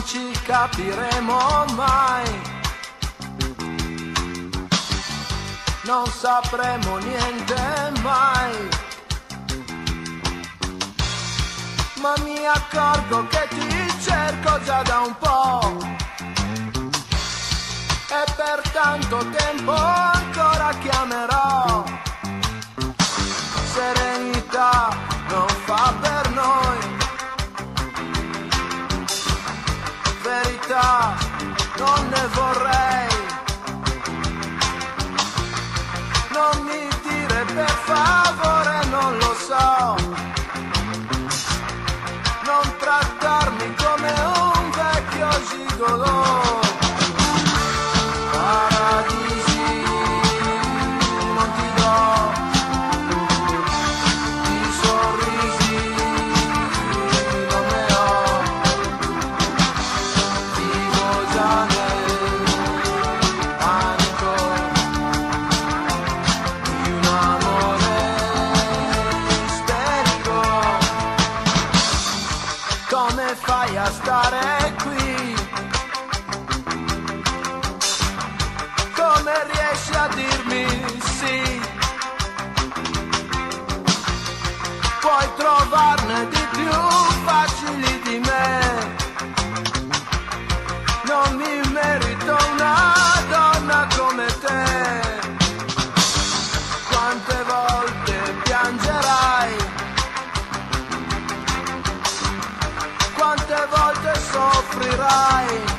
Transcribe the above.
ci capiremo mai, non sapremo niente mai, ma mi accorgo che ti cerco già da un po', e per tanto tempo ancora chiamerò. Serenità non fa per noi, verità non ne vorrei. Non mi dire per favore, non lo so, non trattarmi come un vecchio gigolò. Paradisi non ti do, i sorrisi non ne ho, vivo già nel panico di un amore isterico. Come fai a stare qui? Come riesci a dirmi sì? Puoi trovarne di più facili di me. Non mi merito una donna come te. Quante volte piangerai? Quante volte soffrirai?